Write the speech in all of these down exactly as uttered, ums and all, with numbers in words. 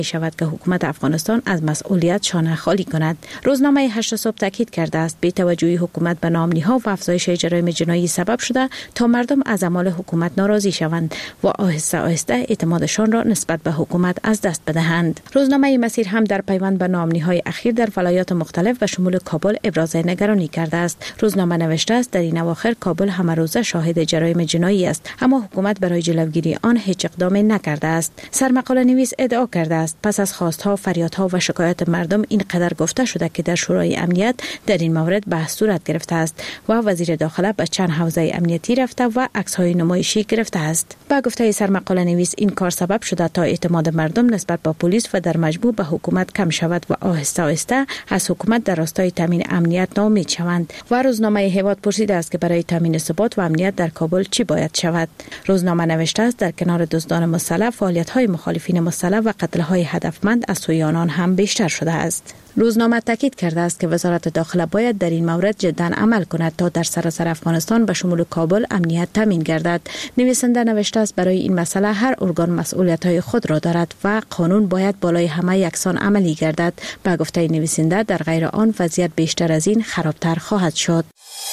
شود که حکومت افغانستان از مسئولیت شانه خالی کند. روزنامه هشت صبح تاکید کرده است بی‌توجهی حکومت به نام‌نهادها و افزایش جرایم جنایی سبب شده تا مردم از اعمال حکومت ناراضی شوند و آهسته آهسته اعتمادشان را نسبت به حکومت از دست بدهند. روزنامه مسیر هم در پیوند به نام‌نهادهای اخیر در ولایات مختلف و شمول کابل ابراز نگرانی کرده است. روزنامه نوشته است در این اواخر کابل همه روزه شاهد جرایم جنایی است، اما حکومت برای جلوگیری آن هیچ اقدامی نکرده است. سرمقاله نویس ادعا کرده است پس از خواستها، فریادها و شکایات مردم اینقدر گفته شده که در شورای امنیت در این مورد بحث صورت گرفته است و وزیر داخله به چند حوزه امنیتی رفته و عکس‌های نمایشی گرفته است. با گفته سرمقاله نویس این کار سبب شده تا اعتماد مردم نسبت به پلیس و در مجموع به حکومت کم شود و آهسته آهسته از حکومت در راستای تامین امنیت ناامید شوند. و روزنامه هیواد پرسیده است که برای تامین ثبات و امنیت در کابل چی باید شود. روزنامه نوشته است در کنار دزدان مسلح، فعالیت‌های مخالفین مسلح و قتل‌های هدفمند از سوی آنان هم بیشتر شده است. روزنامه تاکید کرده است که وزارت داخله باید در این مورد جداً عمل کند تا در سراسر افغانستان به شمول کابل امنیت تامین گردد. نویسنده نوشته است برای این مسئله هر ارگان مسئولیت‌های خود را دارد و قانون باید بالای همه یکسان عملی گردد. به گفته نویسنده در غیر آن وضعیت بیشتر از این خرابتر خواهد شد.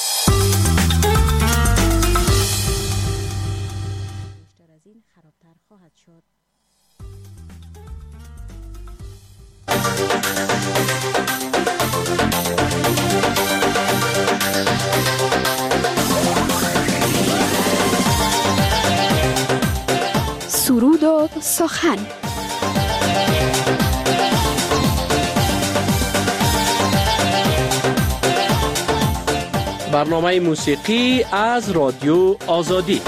سرود و سخن. برنامه موسیقی از رادیو آزادی.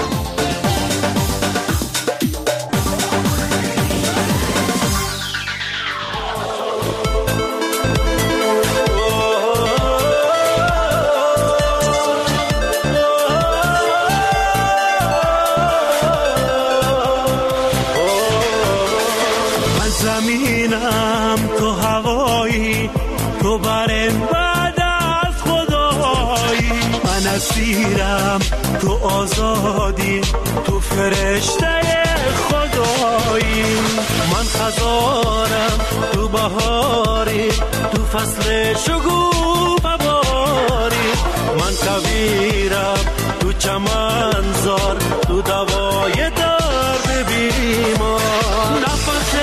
زمینم تو هوایی، تو برم بعد از خدایی، من اسیرم تو آزادی، تو فرشته خدایی، من خزانم تو بهاری، تو فصل شگوفه باری، من کویرم تو چمنزار، تو دوای درد بیمار، نفس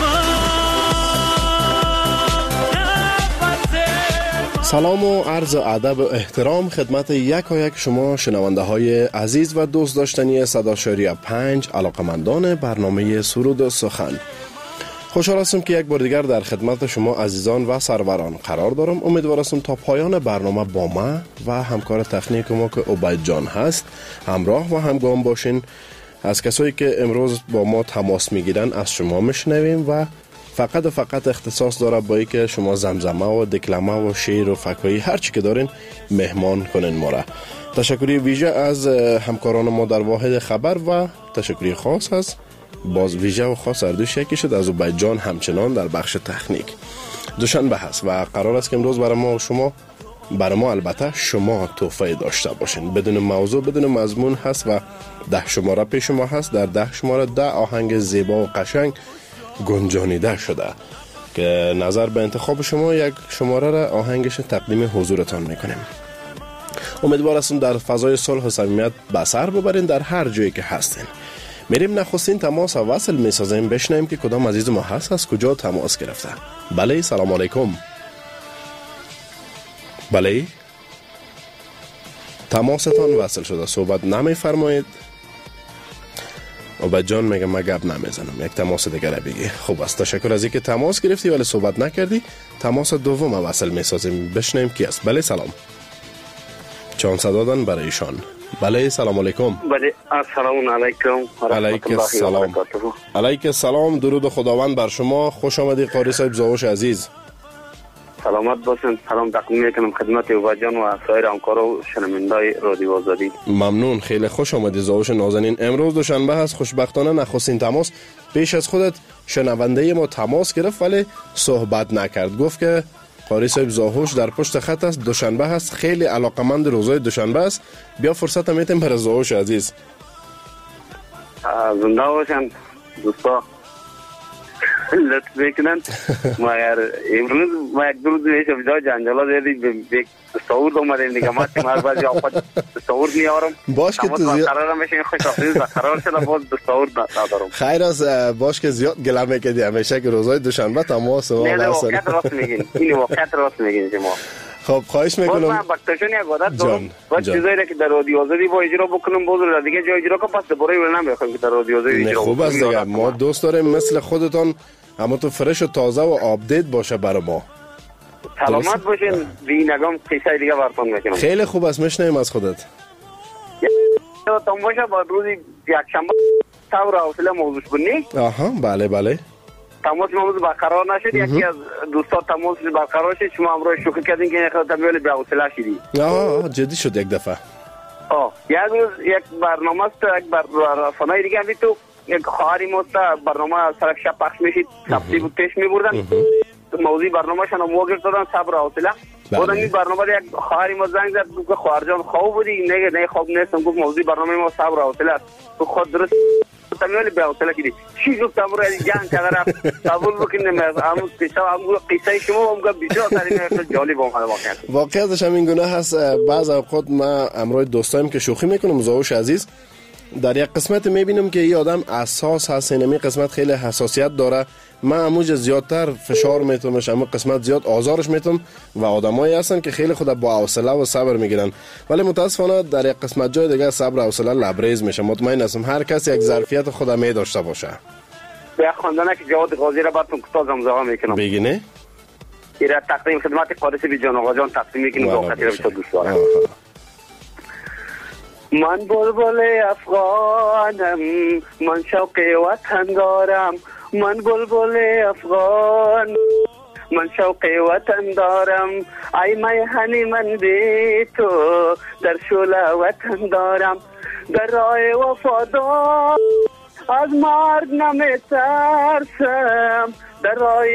سلام و عرض ادب و احترام خدمت یک و یک شما شنونده های عزیز و دوست داشتنی صدا شاری پنج علاقمندان برنامه سرود و سخن. خوشحال هستم که یک بار دیگر در خدمت شما عزیزان و سروران قرار دارم. امیدوار هستم تا پایان برنامه با ما و همکار تکنیک ما که عبید جان هست همراه و همگام باشین. از کسایی که امروز با ما تماس میگیرن از شما میشنویم و فقط و فقط اختصاص داره با ای که شما زمزمه و دکلمه و شعر و فکایی هر چی که دارین مهمان کنین ما را. تشکری ویژه از همکاران ما در واحد خبر و تشکری خاص هست باز ویژه و خاص اردوش یکی شد از عبید جان همچنان در بخش تکنیک. دوشنبه هست و قرار است که امروز برای ما و شما برای ما البته شما تحفه داشته باشین. بدون موضوع بدون مضمون هست و ده شماره پیش ما هست. در ده شماره ده آهنگ زیبا و قشنگ گنجانیده شده که نظر به انتخاب شما یک شماره را آهنگش تقدیم حضورتان میکنیم. امیدوار هستم در فضای صلح و صمیمیت به سر ببرین در هر جایی که هستین. میریم نخستین تماس وصل میسازیم بشنویم که کدام عزیز ما هست از کجا تماس گرفته. بله سلام علیکم. بله تماستان وصل شده صحبت نمیفرمایید. عبید جان میگه من گپ نمیزنم یک تماس دیگه را بگی. خوب است تشکر از اینکه تماس گرفتی ولی صحبت نکردی. تماس دوم وصل میسازیم بشنویم کی است. بله سلام چون صدادن برای ایشان. بله سلام علیکم. بله السلام علیکم و رحمت الله و برکاته. علیک السلام درود خداوند بر شما. خوش آمدید قاری صاحب زاوش عزیز. سلامت باشین. سلام تقدیم میکنم خدمت عبید جان و سایر همکارا و شنوندگان رادیو آزادی. ممنون خیلی خوش آمدید زاوش نازنین. امروز دوشنبه هست خوشبختانه نخستین تماس پیش از خودت شنونده ما تماس گرفت ولی صحبت نکرد. گفت که قاری صاحب زاهوش در پشت خط است دوشنبه هست خیلی علاقمند روزای دوشنبه است بیا فرصت میتیم برای زاهوش عزیز. زنده باشن دوستا. لطف میکنن. مگر امروز ما یک دو روز میشه جای جنجالا زیادی به تصور اومدیم دیگه. ما هر بعضی اوقات تصور میارم باش که تو زیاد قرار میشه خوش آفرین و قرار شده باز تصور ندارم. خیر است باش که زیاد گله میکردی همیشه که روزهای دوشنبه تماس ما نه واقعیت راست میگین. این واقعیت راست میگین شما. خب خواهش میکنم. من بکتشون یک عادت دارم و چیزایی که در رادیو آزادی با اجرا بکنم باز دیگه جای اجرا کنم پس دوباره ول نمیخوام که در رادیو آزادی اجرا کنم. خوب است دیگه. ما دوست داریم مثل خودتان اما تو فرش و تازه و آپدیت باشه برای ما. سلامت باشین. بینگام قصه دیگه براتون میکنم. خیلی خوب است میشنویم از خودت. تام باشه با روزی یک شنبه صبر و حوصله موضوع کنی. آها بله بله. تماس موضوع برقرار نشد. یکی از دوستان تماس برقرار شد شما امروز شوخی کردین که خود تمیل به حوصله شدی. آه جدی شد یک دفعه. آه یک روز یک برنامه است یک برنامه دیگه هم تو یک خواهری ماست برنامه طرف شب پخش میشید سبتی بود پیش میبردن موضوع برنامه شان موقع دادن صبر و حوصله. بعد این برنامه یک خواهری ما زنگ زد گفت خواهر جان خواب بودی؟ نه نه خواب نیستم. گفت موضوع برنامه ما صبر و حوصله است. تو خود درست تمیل به حوصله کردی چی گفت امروز جنگ کردن قبول بکنیم از امروز قصه امروز قصه شما هم گفت بسیار خیلی جالب اومد. واقعا واقعیتش هم این گونه هست. بعض اوقات ما امروز دوستایم که شوخی میکنم زاوش عزیز در یک قسمت میبینم که این آدم اساس هست اینمی قسمت خیلی حساسیت داره. من اموج زیادتر فشار میتونم اما قسمت زیاد آزارش میتونم و آدمایی هستن که خیلی خود با حوصله و صبر میگیرن ولی متاسفانه در یک قسمت جای دیگه صبر و حوصله لبریز میشه. مطمئن هستم هر کس یک ظرفیت خود می داشته باشه. به خواندن که جواد قاضی را براتون کوتاه زمزمه میکنم. بگینه ایرا تقدیم خدمت قادسی بی جان آقا جان تقدیم میکنم با خاطر بسیار دوست دارم. من بلبل افغانم من شوق وطن دارم. من بلبل افغان من شوق وطن دارم. ای میهنی من بی تو در شوله وطن دارم. در راه وفادار از مرگ نمی ترسم. در راه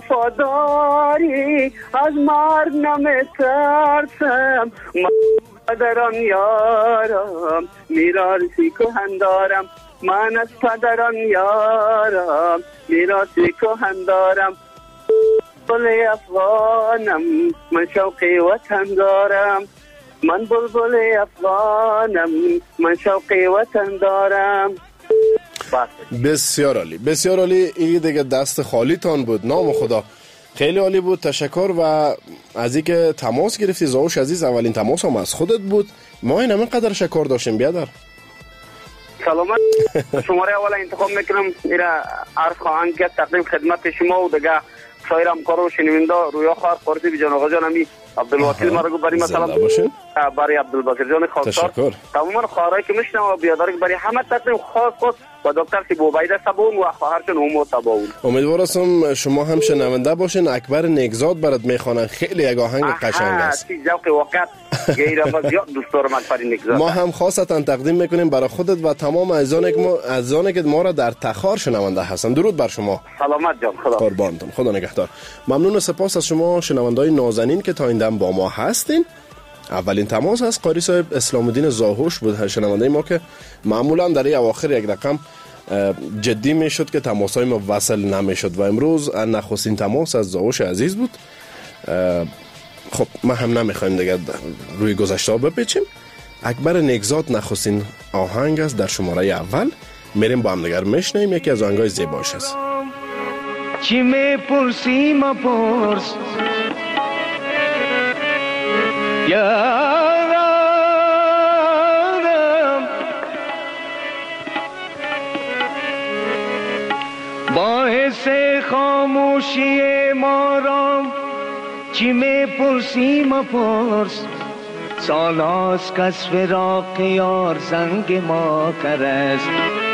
وفاداری از مرگ نمی ترسم. پدران یارم میراثی کهن دارم. من از پدران یارم میراثی کهن دارم. بلبل افغانم من شوق وطن دارم. من بلبل افغانم من شوق وطن دارم. بسیار عالی بسیار عالی. این دیگه دست خالی تان بود. نام خدا خیلی عالی بود. تشکر و از اینکه تماس گرفتی زاوش عزیز. اولین تماس هم از خودت بود. ما این همین قدر شکر داشتیم. بیادر سلامت. شماره اول انتخاب میکنم ایرا عرض خواهند که تقدیم خدمت شما و دیگه سایر همکار و شنونده رویا خواهر قارسی بی جان آقا جان امی عبدالوکیل مرگو برای مثلا برای عبدالباقر جان خواستار تماما خواهرایی که میشنم و بیاداری برای همه تقدیم خاص خاص و دکتر سیبو بیده سبون و خواهرشون اومو سبون. امیدوارم شما هم شنونده باشین. اکبر نیکزاد برات میخوانن. خیلی یک آهنگ قشنگ است. ذوق وقت غیر زیاد دوست دارم اکبر نیکزاد. ما هم خاصتا تقدیم میکنیم برای خودت و تمام عزیزانی که ما عزیزانی که ما را در تخار شنونده هستن. درود بر شما. سلامت جان. خدا قربانتون. خدا نگهدار. ممنون و سپاس از شما شنونده‌های نازنین که تا این دم با ما هستین. اولین تماس از قاری صاحب اسلام الدین زاهوش بود شنونده ما که معمولا در این اواخر یک رقم جدی میشد که تماسای ما وصل نمیشد و امروز نخستین تماس از زاهوش عزیز بود. خب ما هم نمیخوایم دیگه روی گذشته ها بپیچیم. اکبر نیکزاد نخستین آهنگ است در شماره اول. میریم با هم دیگر میشنیم. یکی از آهنگای زیباش است. چی میپرسی مپرس یارم باعث خاموشی ما را چی میپرسی مپرس سال هاست که از فراق یار زنگ ما کرست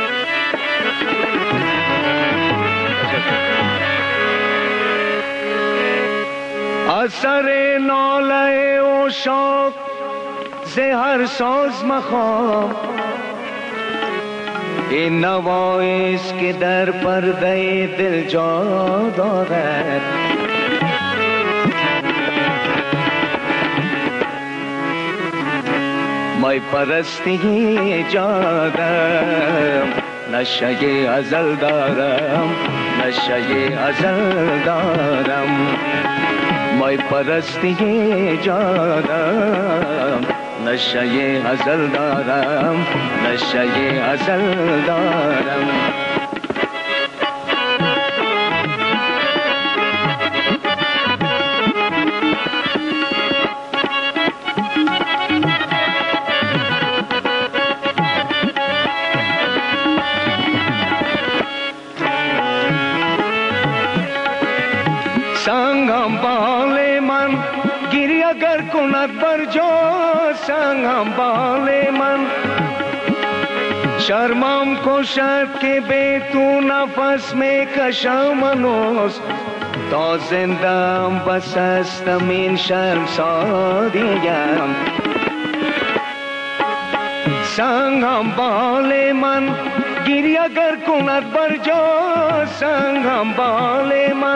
اثر ناله و شاق زهر ساز مخواب این نوایست که در پرده دل جا دارد مای پرستی جادم نشه ازل دارم نشه ازل دارم مای پرستی جادم نشه ازل دارم نشه ازل دارم संगम बाले मन गिरी अगर कुनत बरजो संगम बाले मन शर्माम को शर्त के बे तू नफस में कशमनोस तो जिंदाम बसस्त min शर्म सादियाम संगम बाले मन गिरी अगर कुनत बरजो संगम बाले मन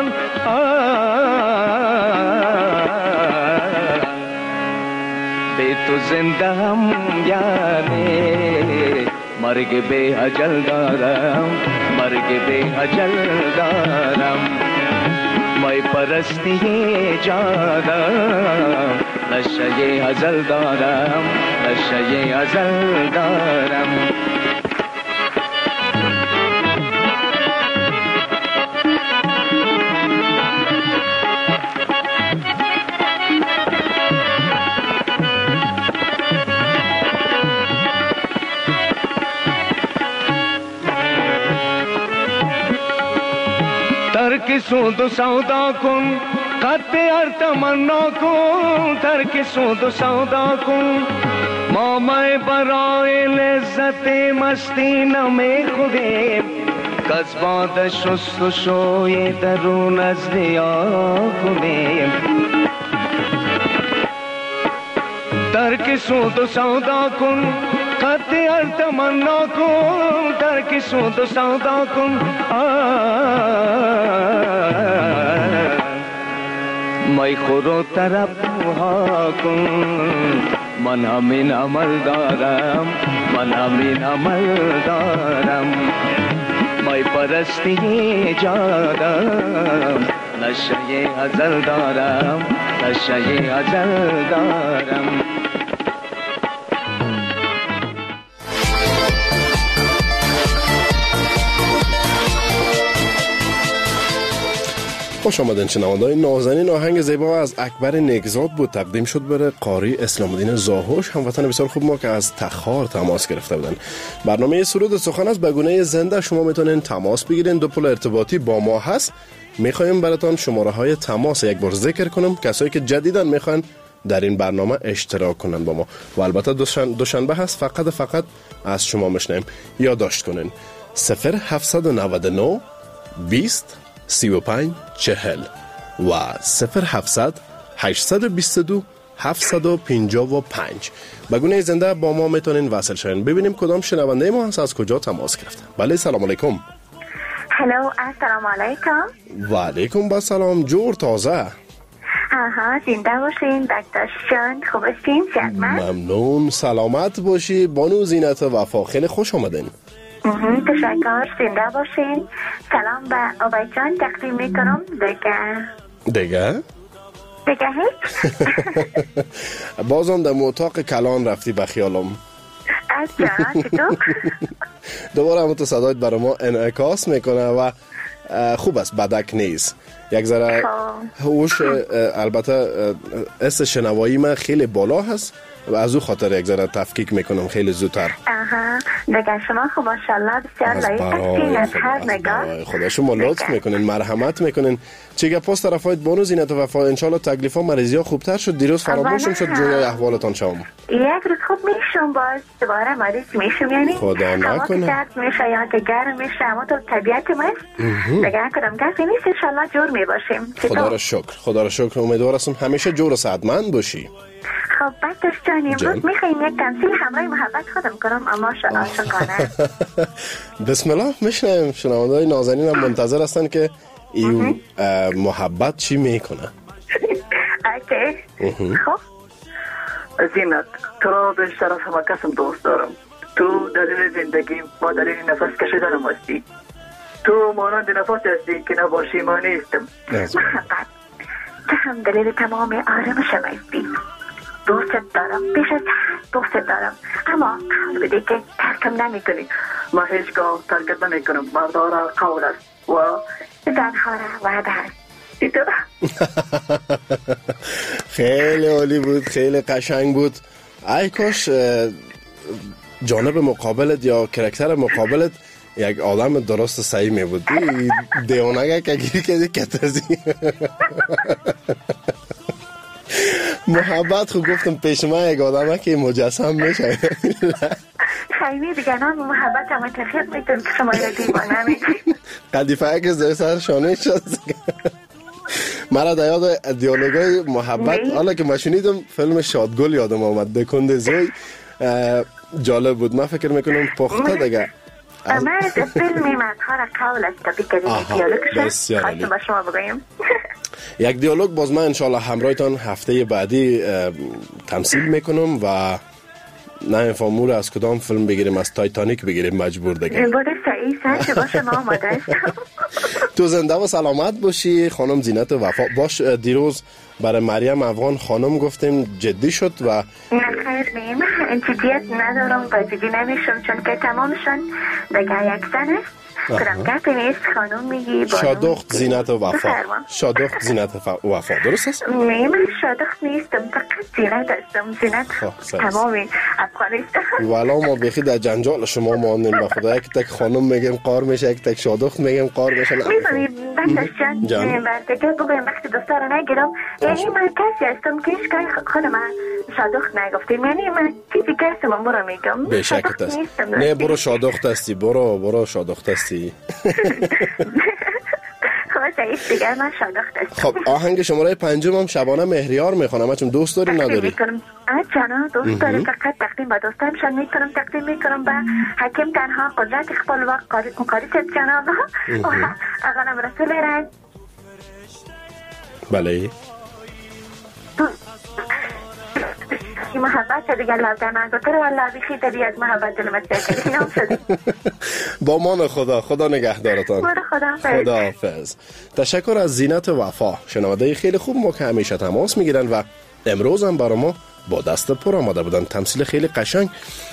बे तो जिंदा हम याने मर्ग बे अजल दारम मर्ग बे अजल दारम मैं परस्ती जादा नशे अजल दारम नशे अजल दारम ترک سود و سودا کن قد ار تمنا کن ترک سود و سودا کن ما میں برائے لذت مستی نمے خودے قصبات شست و شوی درون از دیا کنیم ترک سود و سودا کن قد ار تمنا کن ترک سود و سودا کن मैं खुरो तरफ हाकुम मन हमीन अमल दारम मन हमीन अमल दारम मैं परस्ती जादम नशे अजल दारम नशे अजल दारम خوش آمدین شنونده‌های نازنین. آهنگ زیبا از اکبر نیکزاد بود، تقدیم شد برای قاری اسلام الدین زاهوش، هموطن بسیار خوب ما که از تخار تماس گرفته بودن. برنامه سرود سخن است به گونه زنده، شما میتونین تماس بگیرین. دو پل ارتباطی با ما هست. میخوایم براتون شماره های تماس یک بار ذکر کنم، کسایی که جدیداً میخوان در این برنامه اشتراک کنن با ما، و البته دوشنبه هست فقط فقط از شما میشنیم. یادداشت کنین صفر هفتصد و نود و نه بیست سی و پنج چهل و صفر هفتصد هشتصد و بیست و دو هفتصد و پنجاه و پنج. به گونه زنده با ما میتونین وصل شوین. ببینیم کدام شنونده ما هست، از کجا تماس گرفته. بله سلام علیکم. هلو السلام علیکم. و علیکم با سلام. جور تازه. آها زنده باشین دکتر جان، خوب هستین؟ ممنون، سلامت باشی. بانو زینت وفا، خیلی خوش آمدین. تشکر، زنده باشین. سلام به آبای جان تقدیم میکنم. دیگه دیگه دیگه هیچ. بازم در اتاق کلان رفتی به خیالم. از جان چطور؟ دوباره همون تو صدایت برای ما انعکاس میکنه و خوب است، بدک نیست. یک ذره هوش، البته اس شنوایی من خیلی بالا هست و از او خاطر یک ذره تفکیک میکنم خیلی زودتر. آها دیگه شما خب ماشاءالله بسیار لایق از هر نگاه. خدا شما لطف میکنین، مرحمت میکنین. چیگه پاس طرفایت بانو زینت و وفا، انشالله تکلیفا مریضی ها خوبتر شد. دیروز فراموشم شد جویای احوالتان شوم. یک روز خوب میشم باز دوباره مریض میشم، یعنی خدا نکنه هوا که میشه یا که گرم میشه، اما تو طبیعت ما دیگه کدام کسی نیست. انشالله جور میباشیم. خدا را شکر، خدا را شکر. امیدوار هستم همیشه جور و صحتمند باشی. خب بکتش جان، امروز میخواییم یک تمثیل همراه محبت خودم کنم، اما عاشقانه. بسم الله. میشنیم شنونده‌های نازنین هم منتظر هستن که این محبت چی میکنه. اوکی. خب زینت تو را بیشتر از همه کسم دوست دارم. تو دلیل زندگی ما دلیل نفس کشیدنم هستی. تو مانند نفس هستی که نباشی ما نیستم. محبت تو هم دلیل تمام آرامشم هستی. دوست دارم، بیش از دوست دارم، اما قول بده که ترکم نمی کنی. ما هیچگاه ترکت نمی کنم. مردارا قول است و زنها را وعده است. خیلی عالی بود، خیلی قشنگ بود. ای کاش جانب مقابلت یا کرکتر مقابلت یک آدم درست صحیح می بود. دیوانگه که گیری کردی کتازی. محبت خوب گفتم پیش من یک آدمه که مجسم میشه. خیلی دیگه نام محبت همه تخیط میتون که شما یک دیوانه میگی. قدیفه که زیر سر شانه شد. مرا در یاد دیالوگای محبت حالا که ما شنیدم فیلم شادگل یادم آمد. دکنده زوی جالب بود. من فکر میکنم پخته دیگه. اما از فیلمی مدهار قول است که بگرید دیالوگش خواهیم با شما بگویم. یک دیالوگ باز من انشالله همراهتان هفته بعدی تمثیل میکنم و نه فامور از کدام فیلم بگیریم، از تایتانیک بگیریم مجبور دیگه. بوده سعی سر با شما آماده است. تو زنده و سلامت باشی خانم زینت وفا. باش دیروز برای مریم افغان خانم گفتیم جدی شد و نه خیر نیم جدیت ندارم و جدی نمیشم چون که تمامشون دیگه یک زن است. کرم گفت نیست خانم میگی شادخت زینت وفا. شادخت زینت وفا درست است؟ نه من شادخت نیستم، فقط زینت هستم. زینت تمامی افغانستان. والا ما بخی در جنجال شما ماندیم به خدا. یک تک خانم میگیم قار میشه، یک تک شادخت میگیم قار میشه. میفهمی بندش جان برده بگویم وقتی دوستا رو نگیرم یعنی من کسی هستم که ایش که خانم شادخت نگفتیم، یعنی من چیزی که هستم من برو میگم بشکت است. نه برو شادخت هستی، برو برو شادخت هستی. خب آهنگ شماره پنجم هم شبانه مهریار میخوانم. چون دوست داری نداری؟ جانا دوست داری فقط تقدیم با دوستانشان میکنم تقدیم میکنم به حکیم تنها قدرت اقبال و قاریست جناب و اغانم رسول رد. بله محبت دیگه لازم من گفتر والله بیخی دلی از محبت دلمت شکلی نام شدی. با مان خدا. خدا نگهدارتان. خدا خدا حافظ. تشکر از زینت وفا. شنونده خیلی خوب ما که همیشه تماس میگیرن و امروز هم برای ما با دست پر آماده بودن. تمثیل خیلی قشنگ.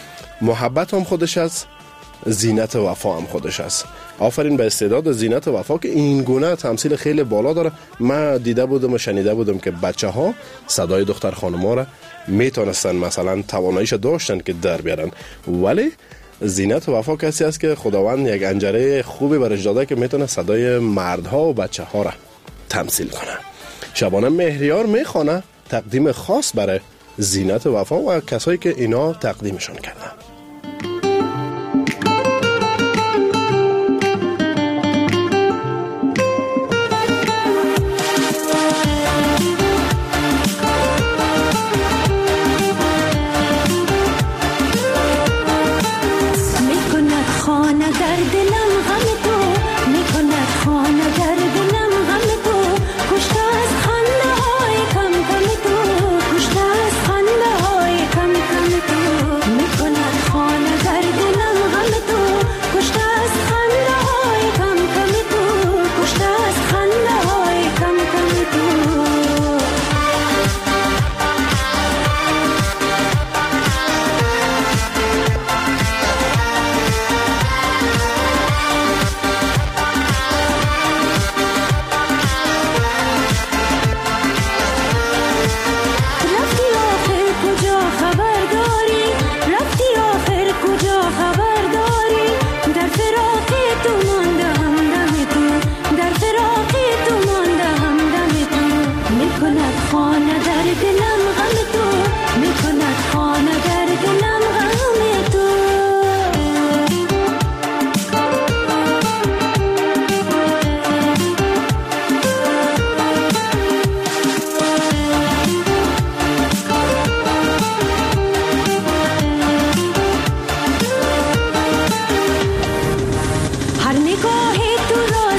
محبت هم خودش است، زینت وفا هم خودش است. آفرین به استعداد زینت وفا که این گونه تمثیل خیلی بالا داره. من دیده بودم و شنیده بودم که بچه ها صدای دختر خانم ها را میتونستن مثلا تواناییش داشتن که در بیارن، ولی زینت وفا کسی است که خداوند یک انجره خوبی برش داده که میتونه صدای مردها و بچه ها را تمثیل کنه. شبانه مهریار میخوانه تقدیم خاص برای زینت وفا و کسایی که اینا تقدیمشان کردن.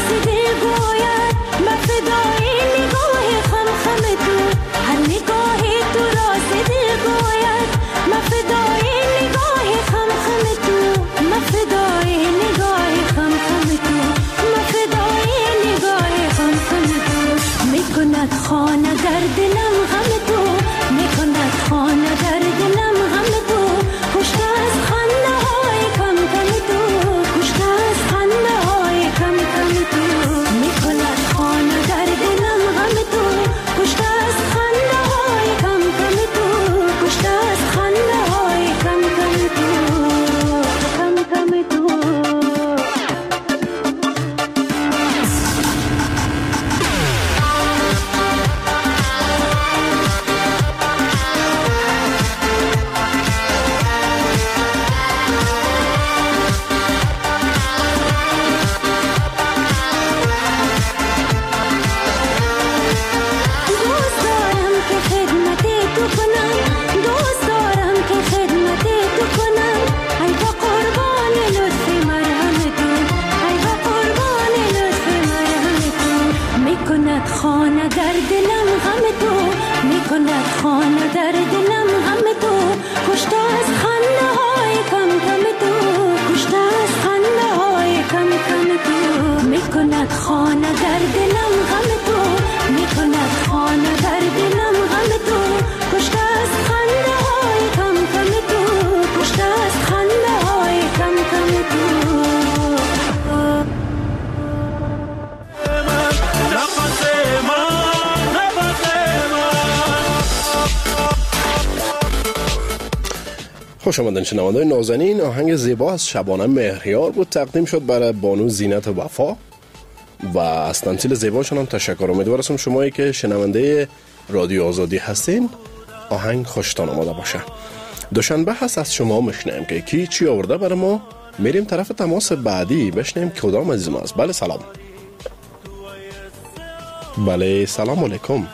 هر نگاه میکند خانه در دلم غم تو، میکند خانه در دلم غم تو، کشته از خنده های کم کم تو، کشته از خنده های کم کم تو، میکند خانه در دلم غم تو، کشته از خنده های کم کم تو، کشته از خنده های کم کم تو، کم کم تو. خانه در دلم غم تو، میکند خانه در دلم غم تو، کشته از خنده های کم کم تو، کشته از خنده های کم کم تو، میکند خانه در دلم غم تو، میکند خانه در دلم غم تو، کشته از خنده های کم کم تو، کشته از خنده های کم کم تو. خوش آمدین شنوندگان نازنین. آهنگ زیبا از شبانه مهریار بود، تقدیم شد برای بانو زینت وفا و از تمثیل زیباشون هم تشکر. امیدوارم شمایی که شنونده رادیو آزادی هستین آهنگ خوشتان آمده باشه. دوشنبه هست از شما میشنیم که کی چی آورده برای ما. میریم طرف تماس بعدی بشنیم کدام عزیزم است. بله سلام. بله سلام علیکم.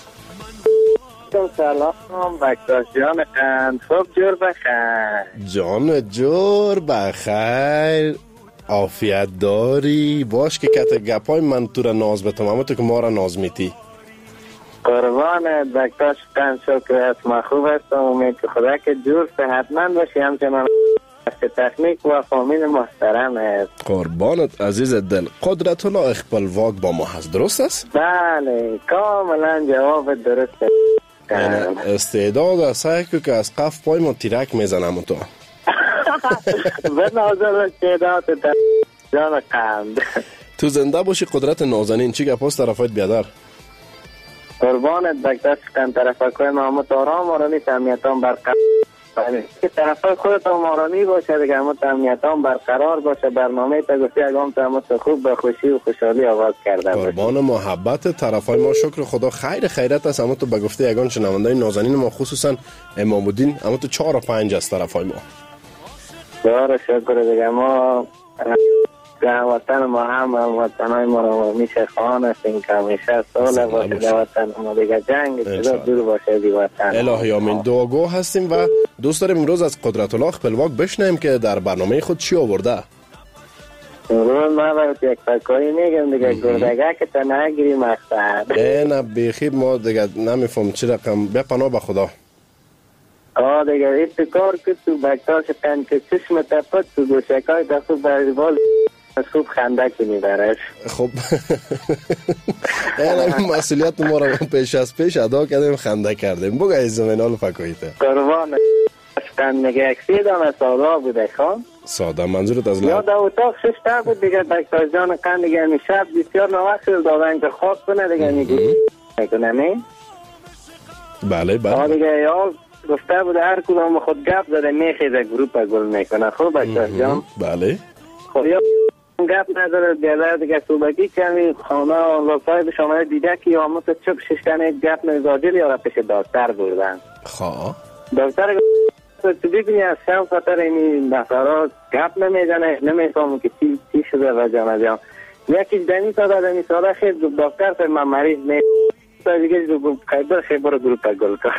سلام بکتاش جان خند خوب جور بخیر. جان جور بخیر، عافیت داری باش که کت گپای من تو را ناز بتم اما تو که ما را ناز میتی. قربانت بکتاش خند شکر است، ما خوب هستم. امید که خدا که جور صحتمند باشی، همچنان تکنیک و فامیل محترم است. قربانت عزیز دل. قدرت الله اخپلواک با ما هست، درست است؟ بله کاملا جواب درست است. استعداد سعی که از قف پای ما تیرک میزنم تو. به نظر استعداد جان قند. تو زنده باشی قدرت نازنین. چی گپاس طرفایت بیادر؟ قربانت بکتاش کن طرفای محمد آرام آرانی تامیتان برقرار که طرفای خودت آرانی باشه دیگه، همه تامیتان برقرار باشه. برنامه تا گفتی اگام تا همه خوب به خوشی و خوشحالی آغاز کرده باشه. قربان محبت طرفای ما. شکر خدا خیر خیرت است. همه تو به گفته یگان شنونده نازنین ما خصوصا امام الدین همه تو چهار و پنج از طرفای ما. بسیار شکر دیگه. ما وطن ما هم وطنهای ما رو میشه خواهان هستیم که همیشه ساله باشه وطن ما دیگه، جنگ چرا دور باشه دی وطن. الهی آمین. دعاگو هستیم و دوست داریم امروز از قدرت الله اخپلواک بشنیم که در برنامه خود چی آورده. امروز ما باید یک تکایی میگم دیگه، گردگه که تنها گیری مقصد. نه بخیر ما دیگه نمیفهم چی رقم. به پناه به خدا. آه دیگه ایت کار که تو بکتاش کن که چشم تپت تو دوشکای دفعه بریبال خوب خنده کنی برش. خب این مسئولیت ما رو پیش از پیش ادا کردیم، خنده کردیم. بگه از زمینال فکاییته قربان کن میگه اکسی دانه ساده بوده خان ساده منظورت از لب یا در اتاق ششته بود دیگه. بکتاش جان کن دیگه می شب بسیار نوقت دادن که خواب کنه دیگه میگه میکنه نه. بله بله آه دیگه یا گفته بود هر کدام خود گپ زده میخیزه گروپ گل میکنه. خوب بکتاش جان. بله خب یا گپ نداره دیگه دیگه صوبگی کمی خانه لطفای شما دیده که یا مت چپ ششتنه گپ نزاجل یا پیش دکتر بردن. خواه دکتر تو ببینی از شب خاطر این نفرات گپ نمیزنه، نمیفهمه که چی چی شده و جان جان یکی دنی ساده دنی ساده خیلی دکتر فر من مریض نه تا دیگه جو خیبر خیبر گروپ گل کا.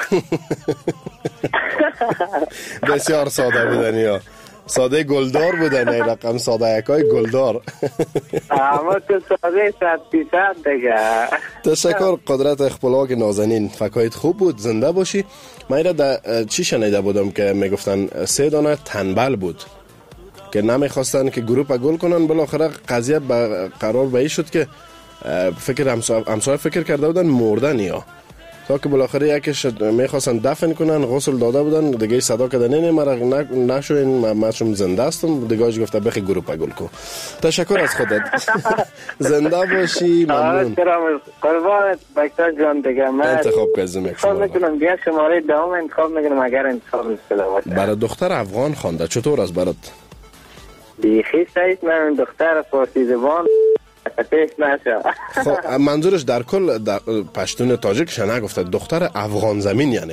بسیار ساده بودن یا ساده گلدار بودن. این رقم ساده یکای گلدار. اما تو ساده صد فیصد دیگه. تشکر قدرت اخپلواک نازنین. فکایت خوب بود. زنده باشی. من ایره در چی شنیده بودم که میگفتن سه دانه تنبل بود که نمیخواستن که گروپ گل کنن، بالاخره قضیه قرار به این شد که فکر همسایه فکر کرده بودن مردن یا تا که بالاخره یکیش میخواستن دفن کنن، غسل داده بودن، دیگه صدا کردن نه مرا نشو این ماشم زنده استم، دیگه اج گفته بخی گروپ گل کو. تشکر از خودت. زنده باشی. ممنون. قربانت بکتر جان دیگه. من انتخاب کردم یک شماره. میتونم بیا شماره دوم انتخاب میکنم اگر انتخاب نشده باشه. برای دختر افغان خوانده چطور است برات؟ بیخی سعید من دختر فارسی زبان خب منظورش در کل در پشتون تاجیکش نگفته، دختر افغان زمین یعنی؟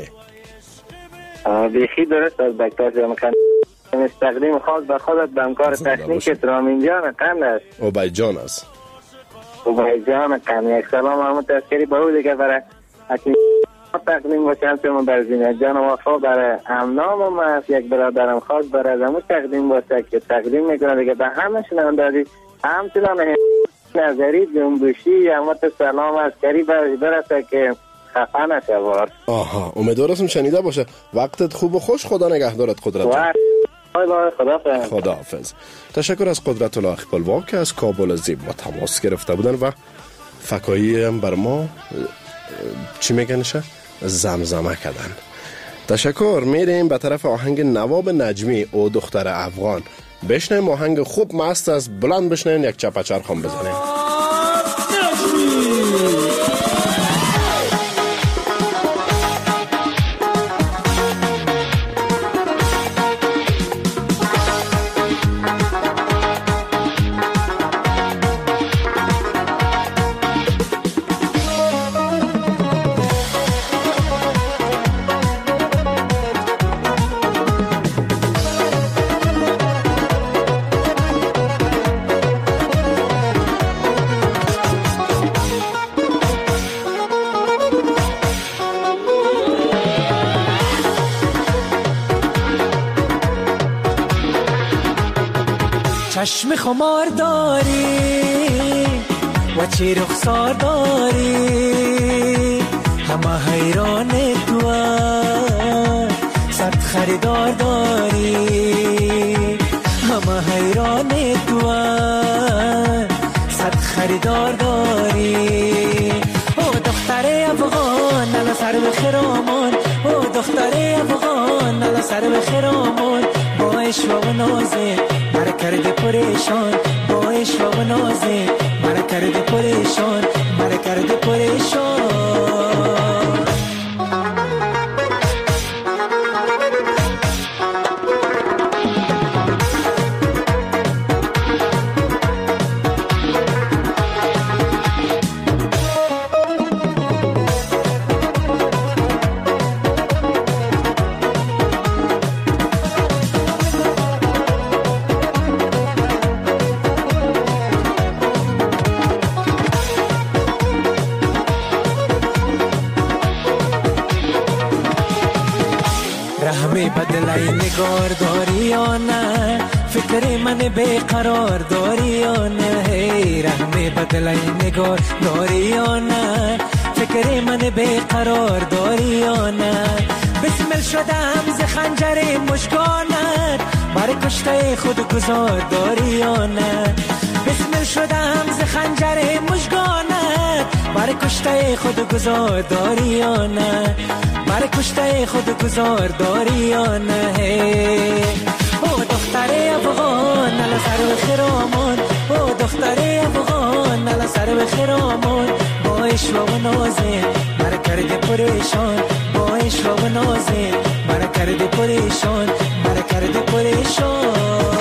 بیخی درست از بکتر جان. تقدیم خاص به خودت به همکار تکنیک رامین جان قند است. عبید جان است. عبید جان قند. یک سلام همون تذکری به او دیگه برای تقدیم باشه. همون بر زینت جان وفا برای امنام هم است. یک برادرم خاص برای همون تقدیم باشه که تقدیم میکنه دیگه به همه شنوندگان. همچنان نظری جنبشی همت سلام از کری برسه که خفه نشه بار. آها امیدوارم شنیده باشه. وقتت خوب و خوش. خدا نگهدارت قدرت. خداحافظ. خداحافظ. تشکر از قدرت الله اخپلوا که از کابل زیب ما تماس گرفته بودن و فکایی هم بر ما چی میگنشه زمزمه کردن. تشکر. میریم به طرف آهنگ نواب نجمی او دختر افغان. بشنیم آهنگ خوب مست از بلند بشنیم یک چپچرخ هم بزنیم. چشم خمار داری و چه رخسار داری، همه حیران تو صد خریدار داری، همه حیران تو صد خریدار داری. او دختر افغان نلا سر به خرامان، او دختر افغان نلا سر به خرامان، با عشق و نازه مرا کرده پریشان، با عشق و نازه مرا کرده پریشان، مرا کرده پریشان. بدلای نگار داری یا نه، فکر من بیقرار داری یا نه، هی رحم بدلای نگار داری یا نه، فکر من بیقرار داری یا نه. بسمل شدم ز خنجر مشکانت، برای کشته خود گذار داری یا نه. بسمل شدم ز خنجر مشکانت، برای کشته خود گذار داری یا نه، برای کشته خود گذار داری یا نه. او دختر افغان نلا سر به خرامان، او دختر افغان نلا سر به خرامان، با عشق و نازه مرا کرده پریشان، با عشق و نازه مرا کرده پریشان، مرا کرده پریشان.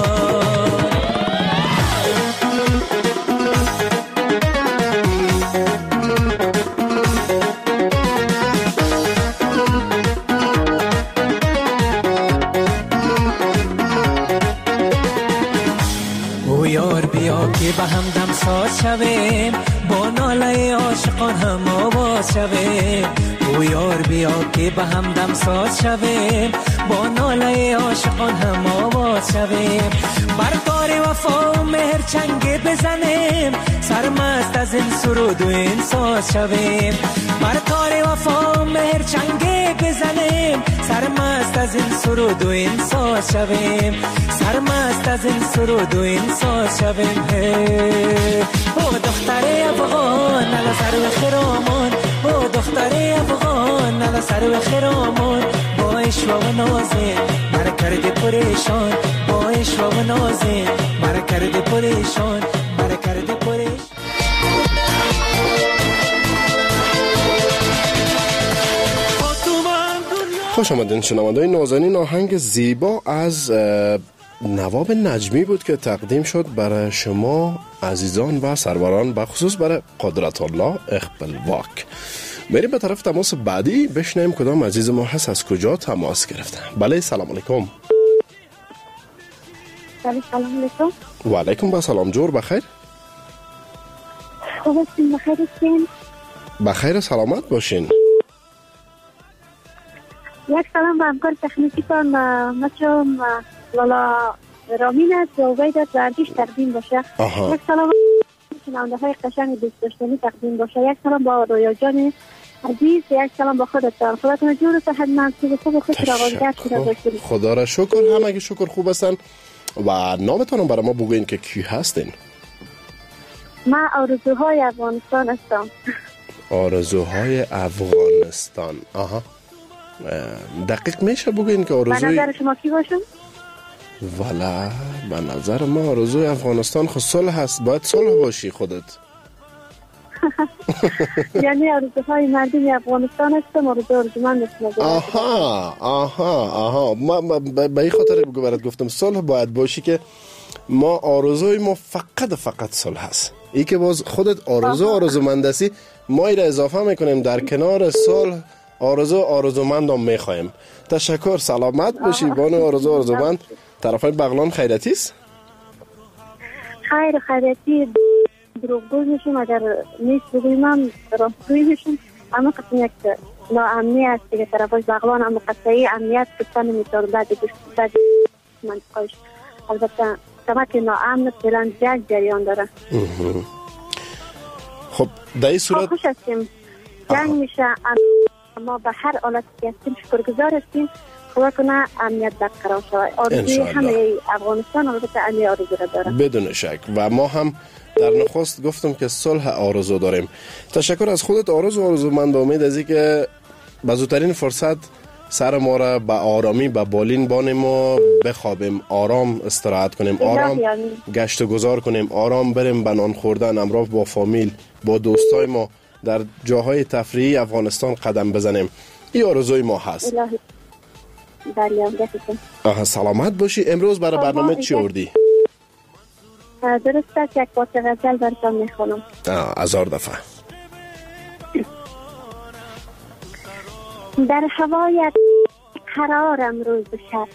که به هم دم ساز شویم، با ناله عاشقان هم آواز شویم. او یار بیا که به هم دم ساز شویم، با ناله عاشقان هم آواز شویم. بر تار وفا و مهر چنگ بزنیم، سرمست از این سرود و این ساز شویم. بر تار وفا و مهر چنگ بزنیم، سرمست از این سرود و این ساز شویم، سرمست از این سرود و این ساز شویم. او دختر افغان نلا سر و خرامان، او دختر افغان نلا سر و خرامان، با عشق و نازه مرا کرده پریشان، با عشق و نازه مرا کرده پریشان، مرا کرده پریشان. خوش آمدین شنونده‌های نازنین. آهنگ زیبا از نواب نجمی بود که تقدیم شد برای شما عزیزان و سروران، به خصوص برای قدرت الله اقبالواک. میریم به طرف تماس بعدی، بشنیم کدام عزیز ما هست، از کجا تماس گرفته. بله سلام علیکم. سلام علیکم. و علیکم با سلام. جور بخیر؟ خوب هستین؟ بخیر هستین؟ بخیر سلامت باشین. یک سلام به همکار تکنیکی تان مثل لالا رامین است و عبیدت ورزش تقدیم باشه. آها. یک سلام شنونده های قشنگ دوست داشتنی تقدیم باشه. یک سلام با رویا جان عزیز، یک سلام با خودتان. خودتون جور و صحت منصوب خوب خوش را آغازگر شده باشید. خدا را شکر، همه شکر خوب هستن. و نامتان برای ما بگوین که کی هستین؟ من آرزوهای افغانستان هستم. آرزوهای افغانستان. آها. دقیق میشه بگوین که آرزوی... به نظر شما کی باشم؟ والا به نظر ما آرزوی افغانستان خود صلح هست، باید صلح باشی خودت. یعنی آرزوهای مردم افغانستان هستم، آرزو ارجمند هستم. آها آها آها ما به این خاطر بگو برات گفتم صلح باید باشی که ما آرزوی ما فقط فقط صلح هست. ای که باز خودت آرزو آرزومند هستی، ما ای را اضافه میکنیم در کنار صلح آرزو آرزومند هم میخوایم. تشکر، سلامت باشی بانو آرزو آرزومند. طرفای بغلان خیرتی است؟ خیر خیرتی دروغگوی میشیم، اگر نیست بگویم هم راستگوی میشیم. اما قسم یک ناامنی است که طرفای بغلان هم قطعی امنیت کتن میتون بعد بعد منطقهش. البته کمک ناامن فعلا جنگ جریان داره. خب در این صورت خوش هستیم، جنگ میشه، ما به هر حالت که هستیم شکرگزار هستیم. خدا کنه امنیت برقرار شود. آرزوی همه افغانستان البته امنیت آرزو را داره بدون شک، و ما هم در نخست گفتم که صلح آرزو داریم. تشکر از خودت آرزو آرزومند. امید از اینکه به زودترین فرصت سر ما را به آرامی به بالین بانیم و بخوابیم، آرام استراحت کنیم، آرام گشت و گذار کنیم، آرام بریم به نان خوردن، همراه با فامیل با دوستای ما در جاهای تفریحی افغانستان قدم بزنیم. این آرزوی ما هست. آها سلامت باشی. امروز برای برنامه چی آوردی؟ درست است، یک بات غزل براتون میخونم. هزار دفعه. در هوایت قرارم روز و شب،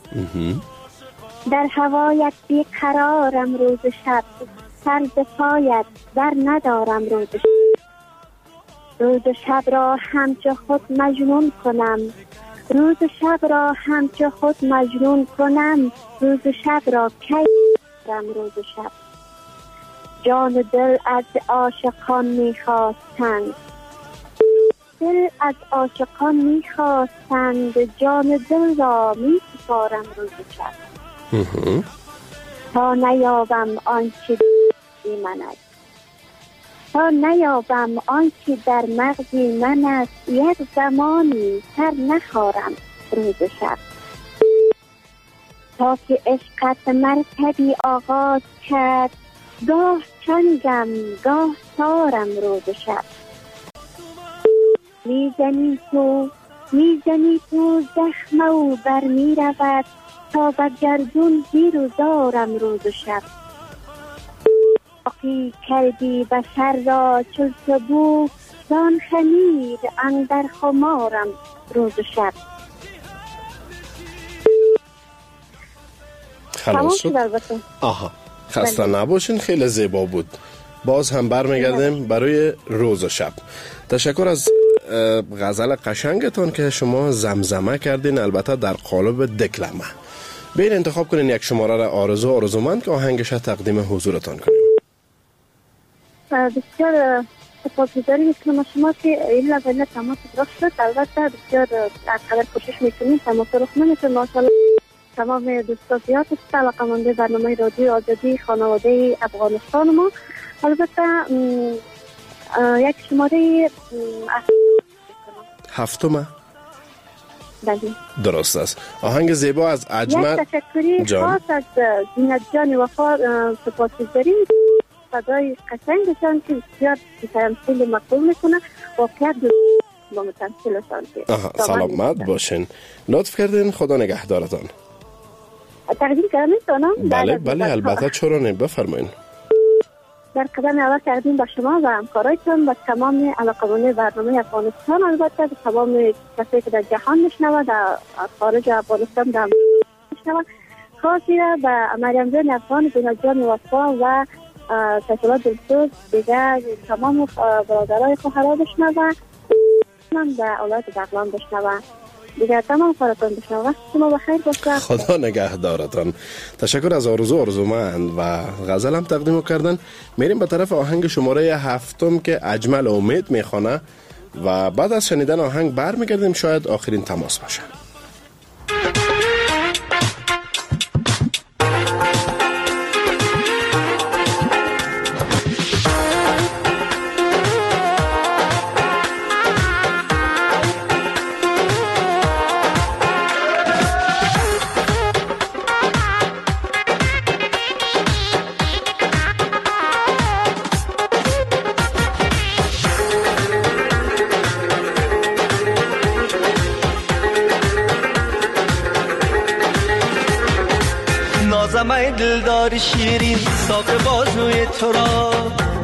در هوایت بی قرارم روز و شب، سر ز پایت در ندارم روز و شب، روز و شب را همچو خود مجنون کنم، روز و شب را همچو خود مجنون کنم، روز و شب را کی کنم روز و شب. جان و دل از عاشقان میخواستند، دل از عاشقان میخواستند، جان و دل را میسپارم روز و شب. تا نیابم آنچه در من است، تا نیابم آنچه در مغزی من است، یک زمانی سر نخارم روز و شب. تا که عشقت مرکبی آغاز کرد، گاه چنگم گاه سارم روز و شب. میزنی تو میزنی تو زخم او بر میرود، تا به گردون زیر و زارم روز و شب. باقی کردی بشر را چو سبو، زان خمیر اندر خمارم روز و شب. خلاص شد؟ آها خسته نباشین، خیلی زیبا بود. باز هم برمیگردیم برای روز و شب. تشکر از غزل قشنگتان که شما زمزمه کردین، البته در قالب دکلمه. بین انتخاب کنین یک شماره را آرزو آرزومند که آهنگش تقدیم حضورتان کنیم. بسیار سپاسگزاری میکنم شما که این لحظه تماس رخ شد. البته بسیار از قدر کوشش میکنیم تماس رخ نمیشه. ماشاءالله تمام دوستان زیاد است. علاقه‌مند برنامه رادیو آزادی خانواده افغانستان ما. البته یک شماره هفتم بله درست است. آهنگ زیبا از اجمل. یک تشکری خاص از زینت جان وفا سپاسگزاری. صدای قشنگشان که بسیار تمثیل مقبول میکنه. واقعا با تمثیلشان که سلامت باشین. لطف کردین. خدا نگهدارتان. تقدیم کردم میتونم؟ بله بله البته چرا نه بفرمایین. در قدم اول تقدیم با شما و همکارایتان و تمام علاقه‌مندان برنامه افغانستان، البته به تمام کسایی که در جهان میشنوند در خارج افغانستان در میشنوند، خاصی را به مریم جان افغان، زینت جان وفا و تشلا دلسوز دیگر تمام برادرای خواهرها بشنوند من به اولاد بغلان بشنوند دیگر تمام خواهراتان بشنوند. وقت شما بخیر باشه. خدا نگهدارتان. تشکر از آرزو آرزومند و غزل هم تقدیم کردن. میریم به طرف آهنگ شماره هفتم که اجمل امید میخوانه و بعد از شنیدن آهنگ برمیگردیم. شاید آخرین تماس باشه. نازمه دلدار شیرین ساق بازوی تو را،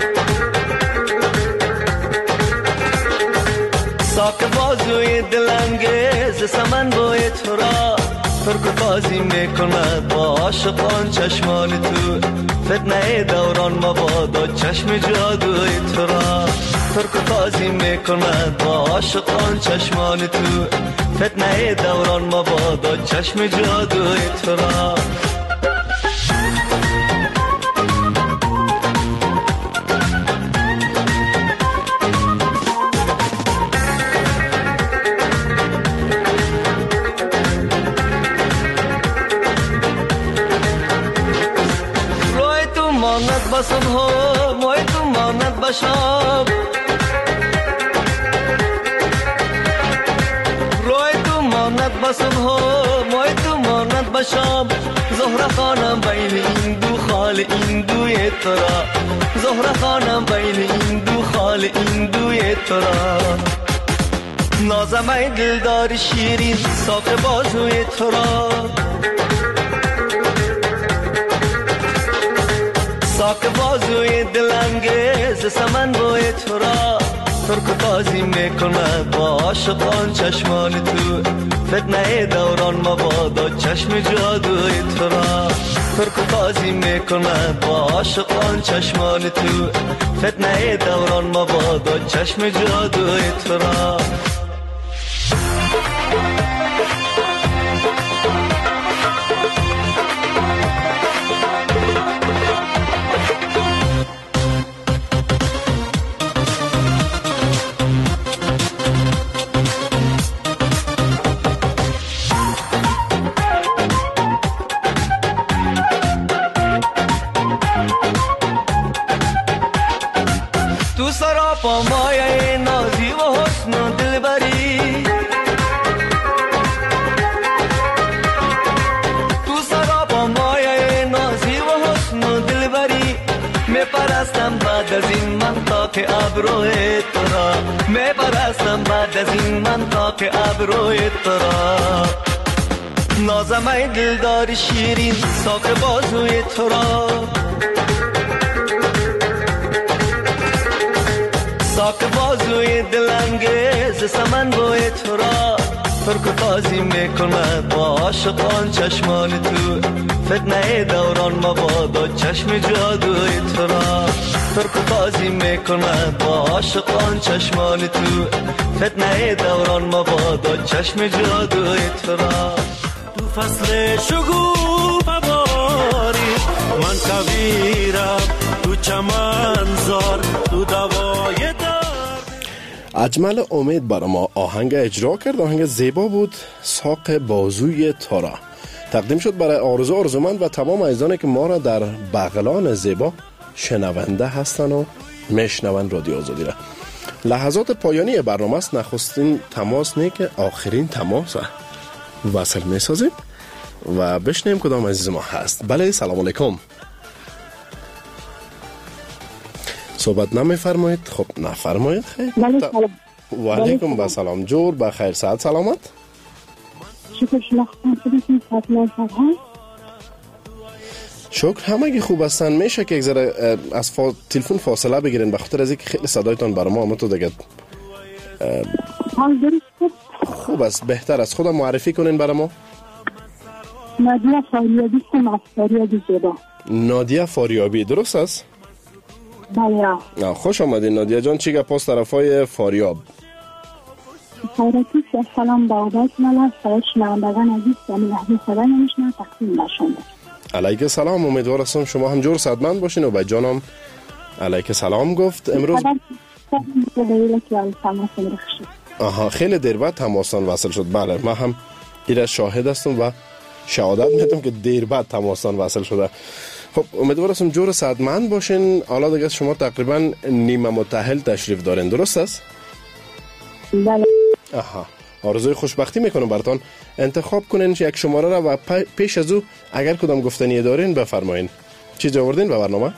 ساق بازوی دلانگیز سمن بوی تو را، ترک بازی میکند با عاشقان چشمان تو، فتنه دوران مبادا چشم جادوی تو را، ترک بازی میکند با عاشقان چشمان تو، فتنه دوران مبادا چشم جادوی تو را. بسم ها موی تو ماند بشم، روی تو ماند بسم ها موی تو ماند بشم، زهره خانم بین این دو خال این دوی ترا، زهره خانم بین این دو خال این دوی ترا، نازمه دلدار شیرین ساق بازوی ترا، ساق بازوی دلانگیز سمن بوی تو را، ترک بازی میکند با عاشقان چشمان تو، فتنه دوران مبادا چشم جادوی تو را، ترک بازی میکند با عاشقان چشمان تو، فتنه دوران مبادا چشم جادوی تو را. با مایه نازی و حسن و دلبری، تو سرا با مایه نازی و حسن و دلبری، می پرستم بعد از این منطقه ابروی تو را، می پرستم بعد از این منطقه ابروی تو را، نازمه دلدار شیرین ساق بازوی تو را، ساق بازوی دلانگیز سمن بوی تو را، ترک بازی میکند با عاشقان چشمان تو، فتنه دوران مبادا چشم جادوی تو را، ترک بازی میکند با عاشقان چشمان تو، فتنه دوران مبادا چشم جادوی تو را. تو فصل شگوفه باری من کویرم، تو چمن زار تو دوای اجمل امید برای ما آهنگ اجرا کرد. آهنگ زیبا بود، ساق بازوی تارا تقدیم شد برای آرزو آرزومند و تمام عزیزانی که ما را در بغلان زیبا شنونده هستن و میشنون رادیو آزادی را. لحظات پایانی برنامه است. نخستین تماس نه که آخرین تماس وصل میسازیم و بشنیم کدام عزیز ما هست. بله، سلام علیکم. صحبت نمیفرمایید؟ خب نفرمایید. خیر. بله سلام. و علیکم با سلام. جور بخیر، صحت سلامت؟ شکر شناختن خودتون هست. شکر، همگی خوب هستن. میشه که یک ذره از فا... تلفن فاصله بگیرین به خاطر از اینکه خیلی صدایتان برای ما آمد تو دیگه خوب است. بهتر است خودم معرفی کنین برای ما. نادیه فاریابی هستم از فاریابی زیبا. نادیه فاریابی، درست است؟ بله. خوش آمدین نادیه جان. چی گپ است طرفای فاریاب؟ خیراتی سلام با عباد مالا سرش شنوندگان عزیز زمین لحظه خدا نمیشنم تقسیم نشونده. علیک سلام، امیدوار هستم شما هم جور صدمند باشین و به جانم علیک سلام گفت. امروز آها خیلی دیر بعد تماسان وصل شد. بله ما هم ایره شاهد هستم و شهادت میدم که دیر بعد تماسان وصل شده. خب امیدوار هستم جور صدمند باشین. حالا دیگه شما تقریبا نیمه متأهل تشریف دارین، درست است؟ بله. آها، آرزوی خوشبختی میکنم براتون. انتخاب کنین یک شماره را و پیش از او اگر کدام گفتنی دارین بفرمایین. چی آوردین به برنامه؟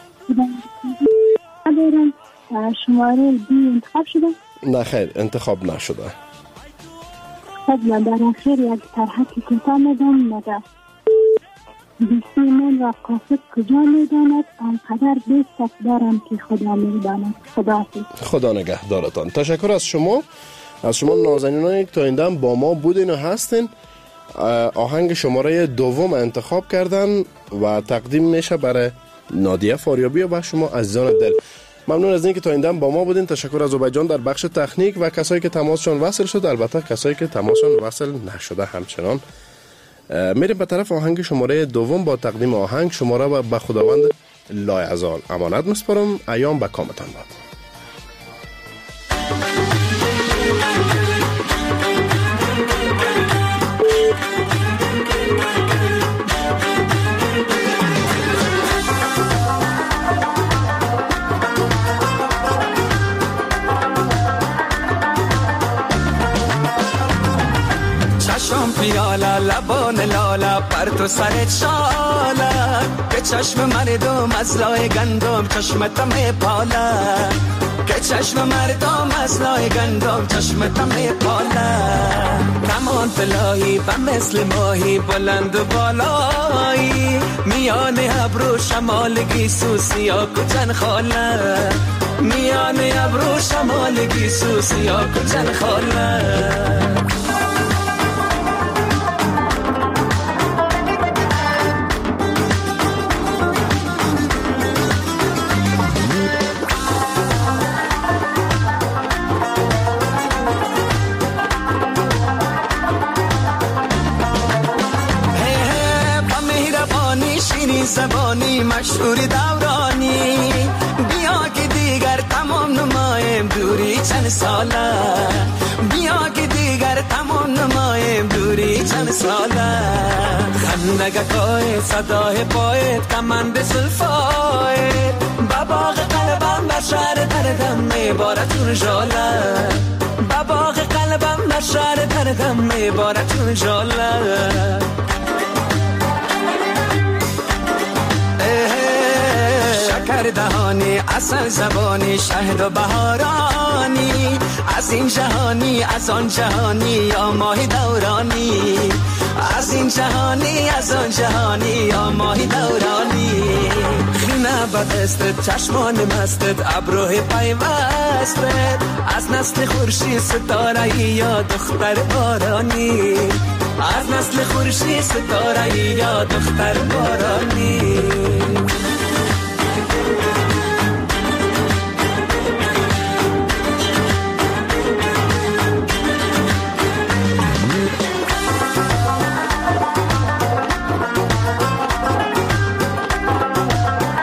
دارم شماره بی انتخاب شده؟ نه خیر، انتخاب نشده. خب من در آخر یک طرح کوتاه میدم. مگر دوستی من را قاصد کجا میداند، آنقدر بیست دارم که خدا میداند. خدا خدا نگهدارتان. تشکر از شما، از شما نازنینانی که تا این دم با ما بودین و هستین. آهنگ شماره دوم انتخاب کردن و تقدیم میشه برای نادیه فاریابی و شما عزیزان دل. ممنون از اینکه تا این دم با ما بودین. تشکر از عبید جان در بخش تکنیک و کسایی که تماسشون وصل شد. البته کسایی که تماسشون وصل نشده همچنان. میریم به طرف آهنگ شماره دوم با تقدیم آهنگ. شماره و به خداوند لایزال امانت مسپارم. ایام به کامتان باد. چشم پیالا لبان لالا پر تو سرت شالا که چشم مردم از لای گندم چشمت میپالا که چشم مردم از لای گندم چشمت میپالا کمان پلاهی و مثل ماهی بلند و بالایی میان ابرو شمال گیسو سیا کجن خاله میان ابرو شمال گیسو سیا کجن خاله زبانی مشهور دورانی بیا که دیگر تمام نمایم دوری چند ساله بیا که دیگر تمام نمایم دوری چند ساله خندگکای صدای پایت کمند زلفایت بباغ قلبم بر شهر دردم میبارد چون جاله بباغ قلبم بر شهر دردم میبارد چون جاله شکر دهانی اصل زبانی شهد و بهارانی از این جهانی از آن جهانی یا ماهی دورانی از این جهانی از آن جهانی یا ماهی دورانی خینه بدستت چشمان مستت ابروه پیوستت از نسل خورشید ستاره یا دختر بارانی از نسل خورشید ستاره یا دختر بارانی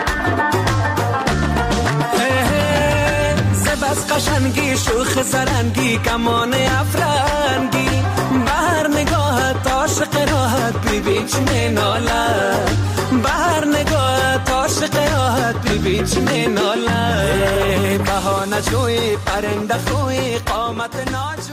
قشنگی شوخ سرنگ کمان افرنگی بهر نگاهت عاشق راحت ببین چه ناله بهر نگاهت عاشق راحت ببین چه ناله بهانه جوی پرنده خوی قامت ناجوی